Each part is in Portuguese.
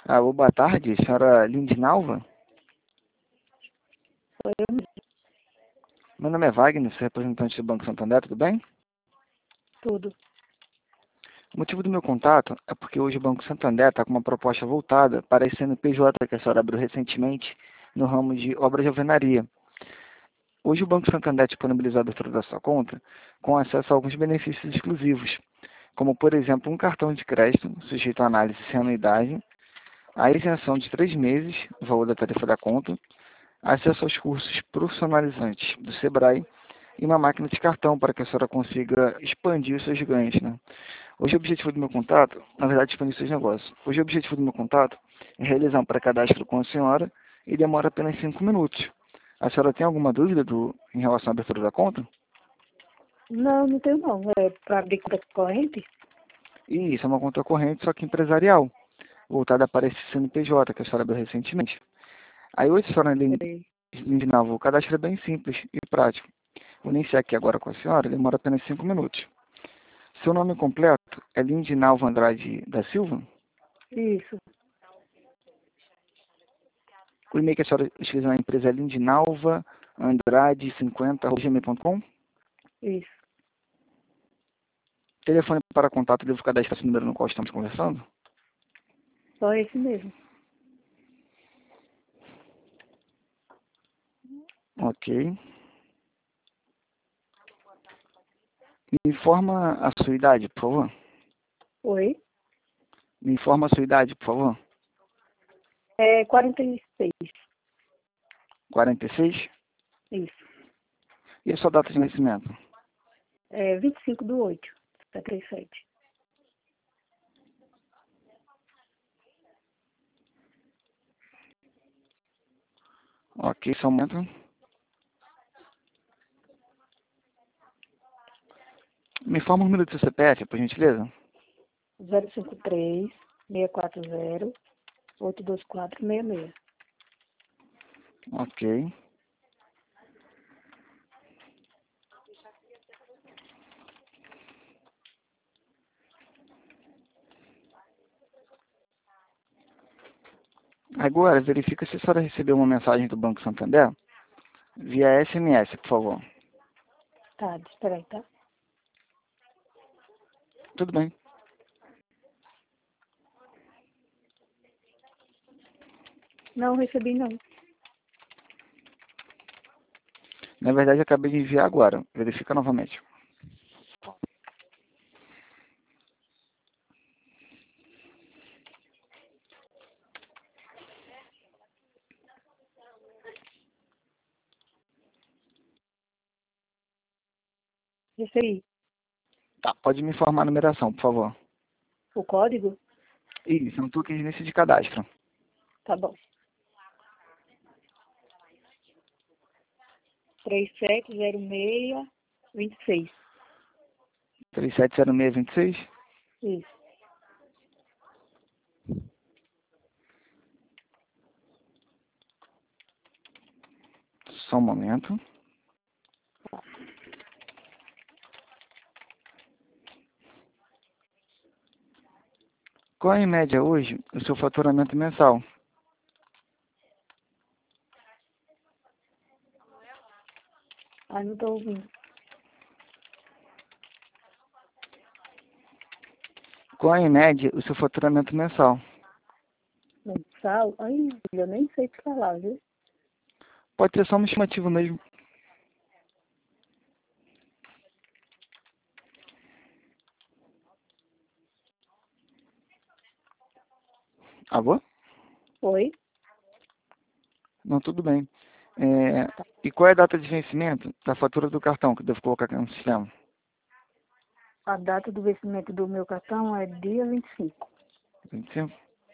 Alô, boa tarde, senhora Lindinalva? Sou eu mesmo. Meu nome é Wagner, sou representante do Banco Santander, tudo bem? Tudo. O motivo do meu contato é porque hoje o Banco Santander está com uma proposta voltada para esse CNPJ que a senhora abriu recentemente no ramo de obras de alvenaria. Hoje o Banco Santander disponibilizou a abertura da sua conta com acesso a alguns benefícios exclusivos, como por exemplo um cartão de crédito sujeito a análise sem anuidade, a isenção de 3 meses do valor da tarifa da conta, acesso aos cursos profissionalizantes do Sebrae e uma máquina de cartão para que a senhora consiga expandir os seus ganhos, né? Hoje o objetivo do meu contato, na verdade, expandir seus negócios. Hoje o objetivo do meu contato é realizar um pré-cadastro com a senhora e demora apenas 5 minutos. A senhora tem alguma dúvida em relação à abertura da conta? Não, não tenho não. É para abrir conta corrente? E isso é uma conta corrente, só que empresarial, voltada para esse CNPJ que a senhora abriu recentemente. Aí hoje, senhora Sei. Lindinalva, o cadastro é bem simples e prático. Vou iniciar aqui agora com a senhora, demora apenas 5 minutos. Seu nome completo é Lindinalva Andrade da Silva? Isso. O e-mail que a senhora utiliza na empresa é lindinalvaandrade50@gmail.com. Isso. Telefone para contato, devo cadastrar esse número no qual estamos conversando? Só esse mesmo. Ok. Me informa a sua idade, por favor. Oi? Me informa a sua idade, por favor. É 46. 46. Isso. E a sua data de nascimento? É 25/8/77. Ok, só um momento. Me informa o número do seu CPF, por gentileza. 053-640-82466. Ok. Agora, verifica se a senhora recebeu uma mensagem do Banco Santander via SMS, por favor. Tá, espera aí, tá? Tudo bem. Não recebi não. Na verdade, eu acabei de enviar agora. Verifica novamente. Recebi. Tá, pode me informar a numeração, por favor. O código? Isso, não toque nesse de cadastro. Tá bom. 370626. 370626. Isso. Só um momento. Qual é, em média, hoje, o seu faturamento mensal? Ah, não tô ouvindo. Qual é, em média, o seu faturamento mensal? Mensal? Ai, eu nem sei te falar, viu? Pode ser só uma estimativa mesmo. Alô? Oi? Não, tudo bem. E qual é a data de vencimento da fatura do cartão que eu devo colocar aqui no sistema? A data do vencimento do meu cartão é dia 25. 25?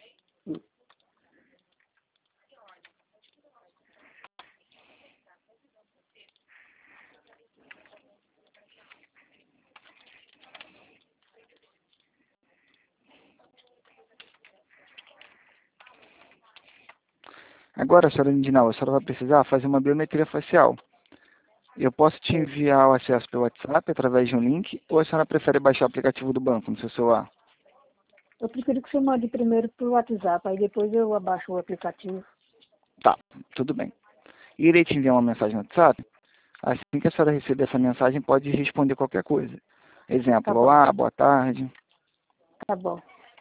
Agora, senhora Lindinal, a senhora vai precisar fazer uma biometria facial. Eu posso te enviar o acesso pelo WhatsApp através de um link, ou a senhora prefere baixar o aplicativo do banco no seu celular? Eu prefiro que você mande primeiro pro WhatsApp, aí depois eu abaixo o aplicativo. Tá, tudo bem. Irei te enviar uma mensagem no WhatsApp. Assim que a senhora receber essa mensagem, pode responder qualquer coisa. Tá Exemplo, bom, olá, boa tarde. tá bom.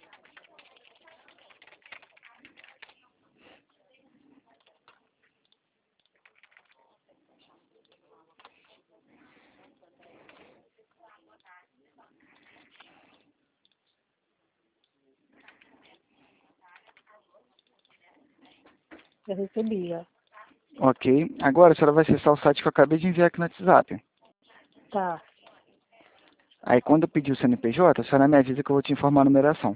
Já recebi, já. Ok. Agora a senhora vai acessar o site que eu acabei de enviar aqui no WhatsApp. Tá. Aí quando eu pedir o CNPJ, a senhora me avisa que eu vou te informar a numeração.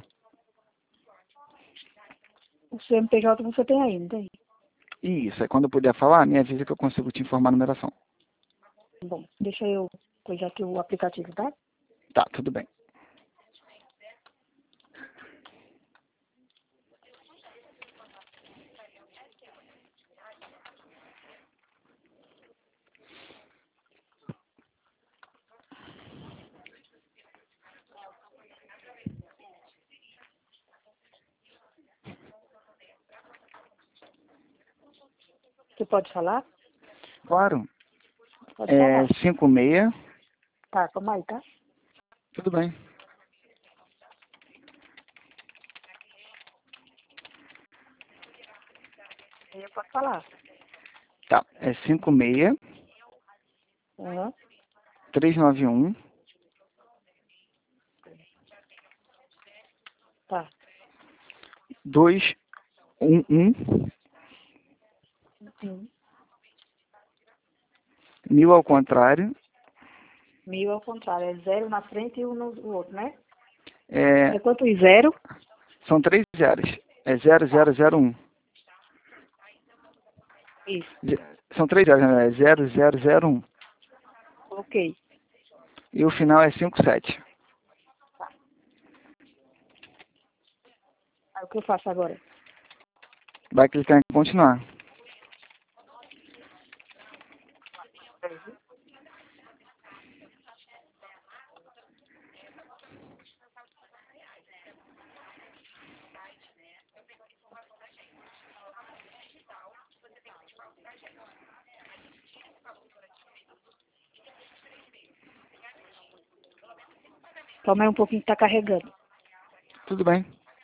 O CNPJ você tem aí, não tem? Isso, aí quando eu puder falar, me avisa que eu consigo te informar a numeração. Bom, deixa eu coisar aqui o aplicativo, tá? Tá, tudo bem. Você pode falar? Claro. Pode falar. 56. Tá, calma aí, tá? Tudo bem. Aí pode falar. Tá, 56 Aham. 391 Tá. 211 Sim. 1000 ao contrário. 1000 ao contrário. É 0 na frente e um no outro, né? É, É quanto em 0? são 3 zeros. É 0001. Isso. São 3 zeros, né? É 0001. Ok. E o final é 57. Aí o que eu faço agora? Vai clicar em continuar. Calma aí um pouquinho que tá carregando. Tudo bem.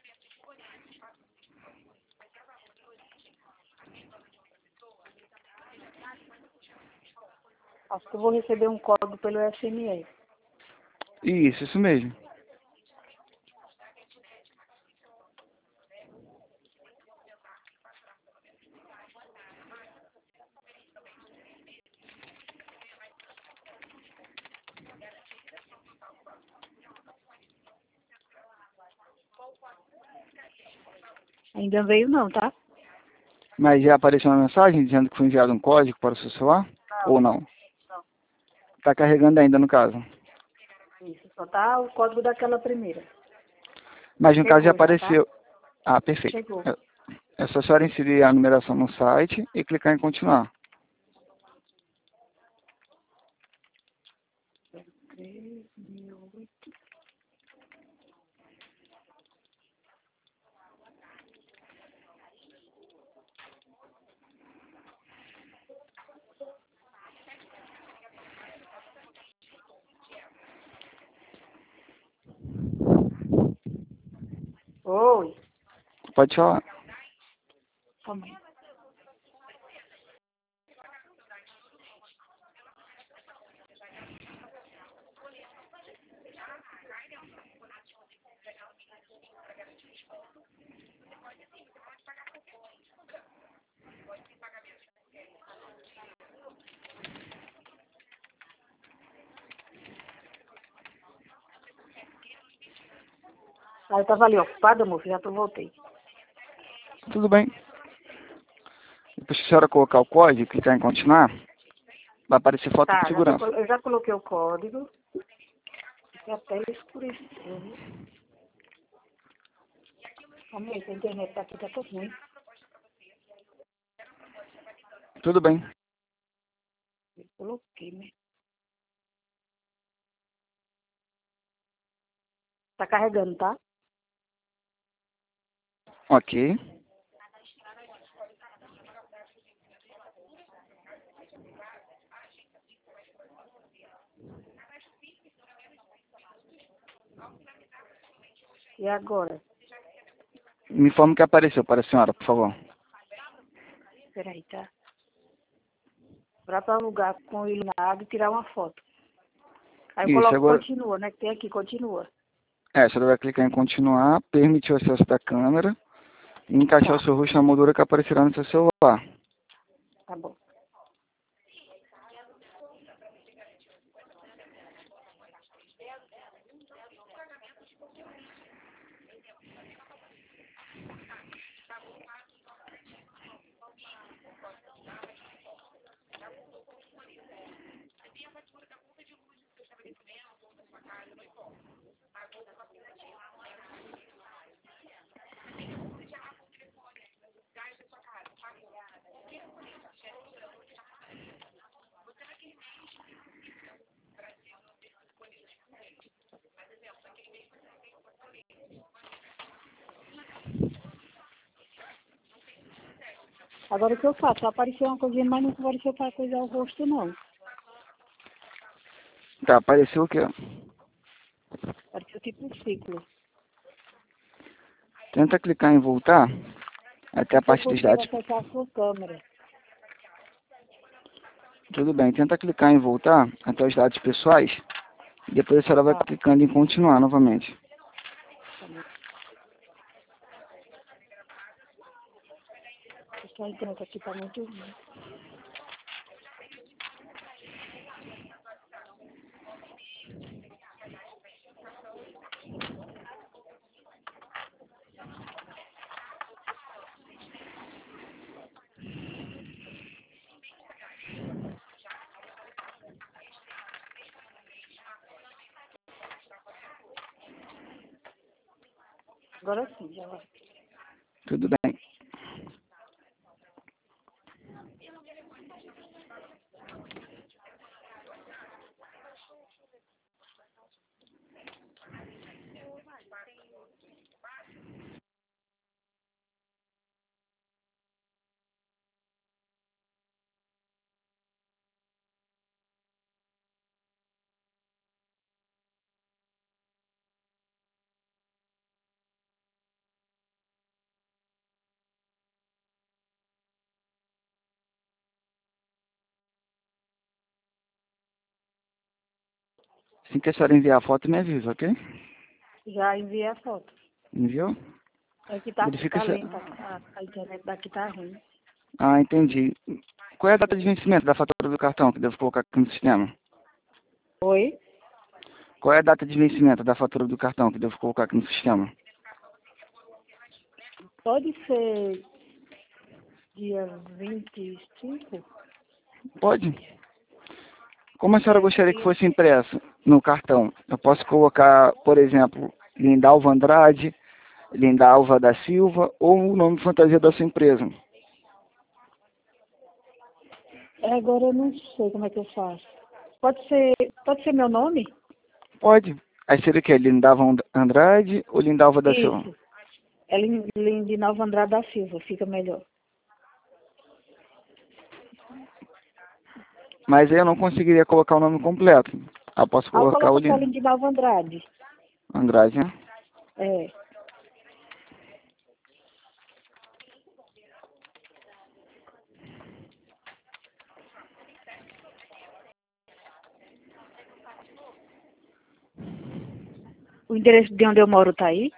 Acho que eu vou receber um código pelo SMS. Isso mesmo. Ainda veio não, tá? Mas já apareceu uma mensagem dizendo que foi enviado um código para o seu celular? Ou não? Não. Está carregando ainda no caso. Isso. Só tá o código daquela primeira. Mas no caso já Chegou já, tá? apareceu. Ah, perfeito. Chegou. É só a senhora inserir a numeração no site e clicar em continuar. 3.008. Oi. Pode falar. Calma aí. Ah, eu tava ali ocupada, moço, já voltei. Tudo bem. Depois que a senhora colocar o código e clicar em continuar, vai aparecer foto de Tá, segurança. eu já coloquei o código. E a tela escureceu, viu? Calma aí, que a internet tá aqui, tá tão ruim. Tudo bem. Eu coloquei, né? Tá carregando, tá? Ok. E agora? Me informe o que apareceu para a senhora, por favor. Peraí, tá? Para alugar com iluminado e tirar uma foto. Aí eu Isso, coloco agora... continua, né? Que tem aqui, continua. A senhora vai clicar em continuar, permitir o acesso da câmera e encaixar o Tá, seu rosto na moldura que aparecerá no seu celular. tá bom. Agora o que eu faço? Apareceu uma coisinha, mas não apareceu para coisar o rosto, não. Tá, apareceu o quê? Apareceu tipo um ciclo. Tenta clicar em voltar até a Não sei se parte dos consigo dados. acessar a sua câmera. Tudo bem, tenta clicar em voltar até os dados pessoais e depois a senhora vai Tá, clicando em continuar novamente. tá bom. Essa internet aqui tá muito ruim. Agora sim, já vai. Tudo bem. Assim que a senhora enviar a foto, me avisa, ok? Já enviei a foto. Enviou? É que Verifica tá se... lenta. A internet daqui tá ruim. Ah, entendi. Qual é a data de vencimento da fatura do cartão que devo colocar aqui no sistema? Oi? Qual é a data de vencimento da fatura do cartão que devo colocar aqui no sistema? Pode ser dia 25? Pode. Como a senhora É, gostaria que porque fosse impresso no cartão? Eu posso colocar, por exemplo, Lindalva Andrade, Lindalva da Silva ou o nome fantasia da sua empresa. agora eu não sei como é que eu faço. Pode ser meu nome? Pode. Aí seria o quê? Lindalva Andrade ou Lindalva da Silva? Isso. É Lindinalva Andrade da Silva, fica melhor. Mas aí eu não conseguiria colocar o nome completo. Eu posso Ah, colocar o coloca só Lindinalva Andrade. Andrade, né? É. O endereço de onde eu moro tá aí?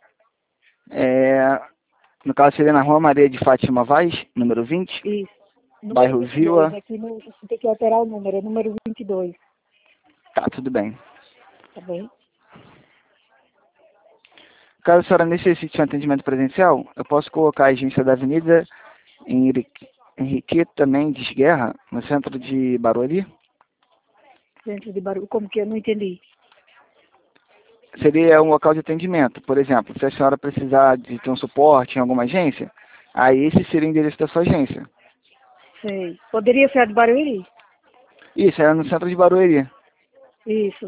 É, no caso seria na Rua Maria de Fátima Vaz, número 20, Isso. Número bairro 22, Vila. aqui no, você tem que alterar o número, é número 22, Tá, tudo bem. tá bem? Caso a senhora necessite de um atendimento presencial, eu posso colocar a agência da Avenida Henriqueta Mendes Guerra, no centro de Barueri. Centro de Barulho, como que eu não entendi? Seria um local de atendimento. Por exemplo, se a senhora precisar de ter um suporte em alguma agência, aí esse seria o endereço da sua agência. Sei. Poderia ser a de Barueri? Isso, é no centro de Barueri. Isso.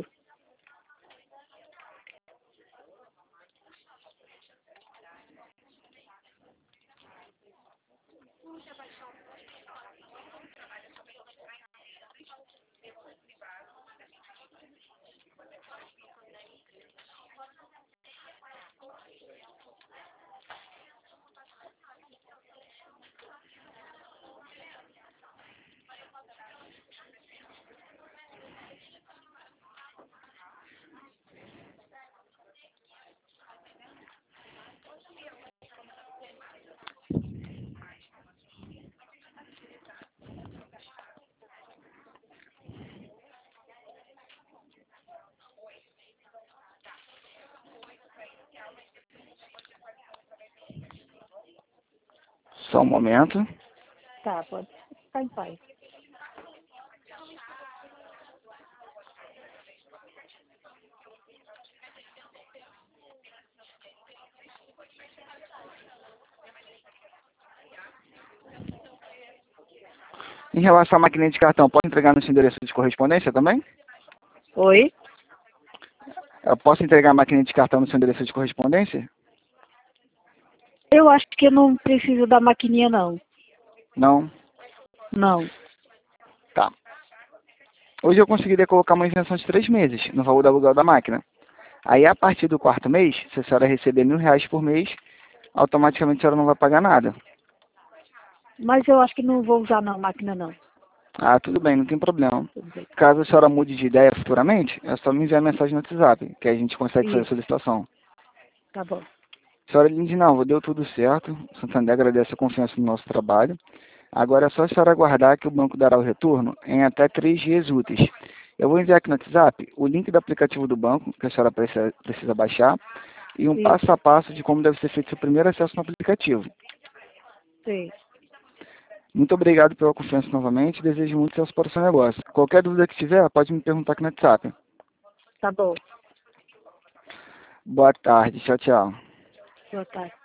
Só um momento. Tá, pode ficar em paz. Em relação à maquininha de cartão, pode entregar no seu endereço de correspondência também? Oi? Eu posso entregar a maquininha de cartão no seu endereço de correspondência? Eu acho que eu não preciso da maquininha, não. Não? Não. Tá. Hoje eu conseguiria colocar uma isenção de 3 meses no valor do aluguel da máquina. Aí, a partir do quarto mês, se a senhora receber R$ 1.000 por mês, automaticamente a senhora não vai pagar nada. Mas eu acho que não vou usar não, a máquina, não. Ah, tudo bem, não tem problema. Tudo bem. Caso a senhora mude de ideia futuramente, é só me enviar mensagem no WhatsApp, que aí a gente consegue fazer a Isso, solicitação. tá bom. Senhora Lindinalva, deu tudo certo. Santander agradece a confiança no nosso trabalho. Agora é só a senhora aguardar que o banco dará o retorno em até 3 dias úteis. Eu vou enviar aqui no WhatsApp o link do aplicativo do banco, que a senhora precisa baixar, e um Isso, passo a passo de como deve ser feito seu primeiro acesso no aplicativo. sim. Muito obrigado pela confiança novamente. Desejo muito sucesso para o seu negócio. Qualquer dúvida que tiver, pode me perguntar aqui no WhatsApp. Tá bom. Boa tarde. Tchau, tchau. Boa tarde.